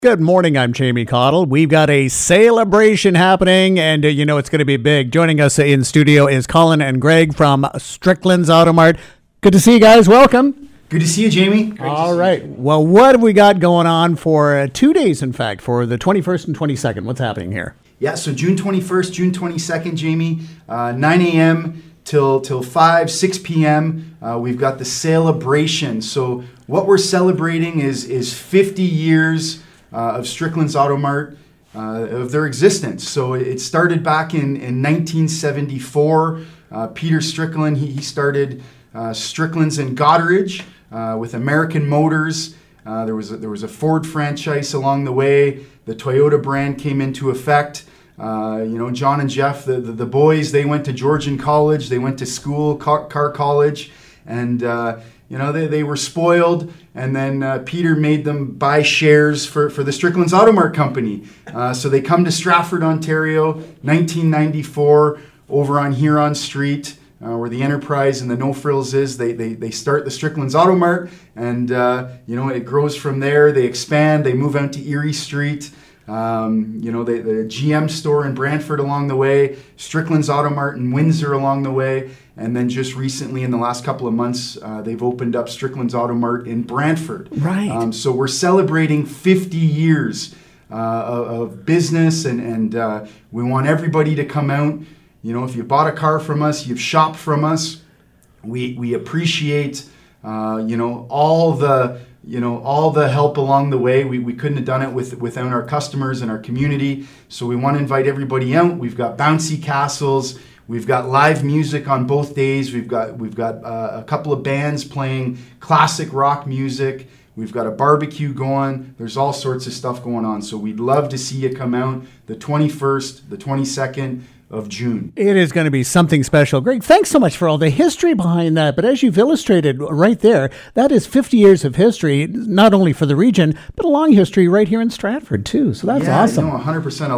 Good morning, I'm Jamie Cottle. We've got a celebration happening, and it's going to be big. Joining us in studio is Colin and Greg from Strickland's Auto Mart. Good to see you guys. Welcome. Good to see you, Jamie. All right. Well, what have we got going on for 2 days, in fact, for the 21st and 22nd? What's happening here? Yeah, so June 21st, June 22nd, Jamie, 9 a.m. till 5, 6 p.m. We've got the celebration. So what we're celebrating is 50 years of Strickland's Auto Mart, of their existence. So it started back in 1974. Peter Strickland, he started Strickland's in Goderich with American Motors. There was a Ford franchise along the way. The Toyota brand came into effect. John and Jeff, the boys, they went to Georgian College. They went to school, car college, and they were spoiled. And then Peter made them buy shares for the Strickland's Auto Mart Company. So they come to Stratford, Ontario, 1994, over on Huron Street, where the Enterprise and the No Frills is. They start the Strickland's Auto Mart, and it grows from there. They expand. They move out to Erie Street. The GM store in Brantford along the way, Strickland's Auto Mart in Windsor along the way, and then just recently in the last couple of months, they've opened up Strickland's Auto Mart in Brantford. Right. So we're celebrating 50 years of business, and we want everybody to come out. If you bought a car from us, you've shopped from us, we appreciate all the help along the way. We couldn't have done it without our customers and our community. So we want to invite everybody out. We've got bouncy castles. We've got live music on both days. We've got a couple of bands playing classic rock music. We've got a barbecue going. There's all sorts of stuff going on. So we'd love to see you come out the 21st, the 22nd, of June. It is going to be something special. Greg, thanks so much for all the history behind that. But as you've illustrated right there, that is 50 years of history, not only for the region, but a long history right here in Stratford too. So that's awesome. 100%. A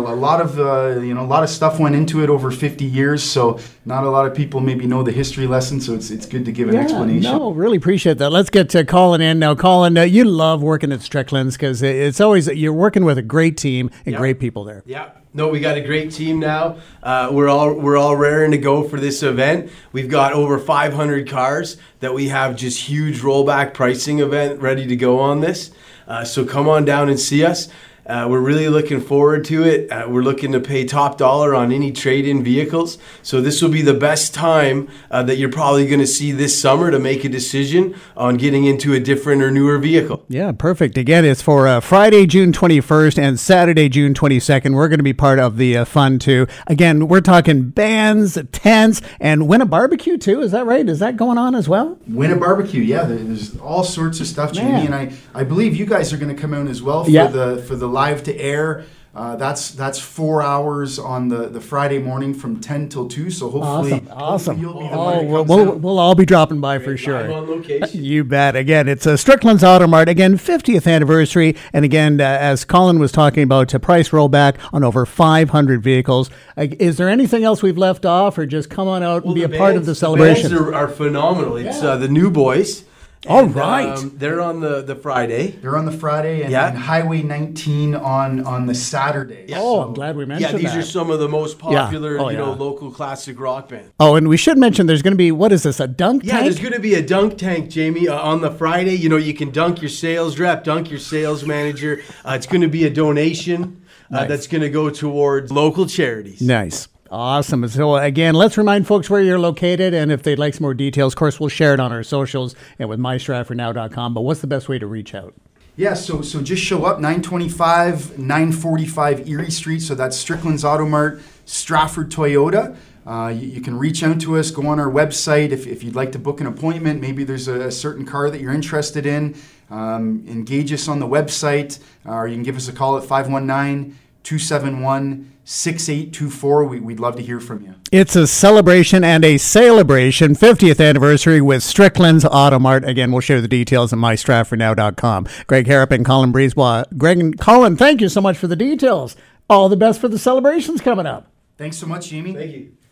lot of stuff went into it over 50 years. So not a lot of people maybe know the history lesson. So it's good to give an explanation. No, really appreciate that. Let's get to Colin in now. Colin, you love working at Strickland's because it's always, you're working with a great team and great people there. Yeah. No, we got a great team now. We're all raring to go for this event. We've got over 500 cars that we have just huge rollback pricing event ready to go on this. So come on down and see us. We're really looking forward to it. We're looking to pay top dollar on any trade-in vehicles. So this will be the best time that you're probably going to see this summer to make a decision on getting into a different or newer vehicle. Yeah, perfect. Again, it's for Friday, June 21st and Saturday, June 22nd. We're going to be part of the fun too. Again, we're talking bands, tents, and win a barbecue too. Is that right? Is that going on as well? Win a barbecue, yeah. There's all sorts of stuff, Jamie, and I believe you guys are going to come out as well for the live to air. That's 4 hours on the Friday morning from 10 till 2. So hopefully, awesome. You'll be the one that comes out. We'll all be dropping by for sure. Live on location. You bet. Again, it's a Strickland's Auto Mart. Again, 50th anniversary. And again, as Colin was talking about, a price rollback on over 500 vehicles. Is there anything else we've left off, or just come on out and be a part of the celebration? The bands are phenomenal. It's the New Boys. All right. They're on the Friday. They're on the Friday and Highway 19 on the Saturday. Yeah. Oh, I'm glad we mentioned that. Yeah, these are some of the most popular, Yeah. local classic rock bands. Oh, and we should mention there's going to be, what is this, a dunk tank? Yeah, there's going to be a dunk tank, Jamie, on the Friday. You can dunk your sales rep, dunk your sales manager. It's going to be a donation that's going to go towards local charities. Nice. Awesome. So again, let's remind folks where you're located, and if they'd like some more details, of course, we'll share it on our socials and with mystratfordnow.com. But what's the best way to reach out? Yeah, so just show up, 945 Erie Street. So that's Strickland's Auto Mart, Stratford Toyota. You can reach out to us, go on our website if you'd like to book an appointment. Maybe there's a certain car that you're interested in. Engage us on the website, or you can give us a call at 519-271-6824. We'd love to hear from you. It's a celebration and a celebration, 50th anniversary with Strickland's Auto Mart. Again, we'll share the details at mystratfordnow.com. Greg Harrop and Colin Brisebois. Greg and Colin, thank you so much for the details. All the best for the celebrations coming up. Thanks so much, Jamie. Thank you.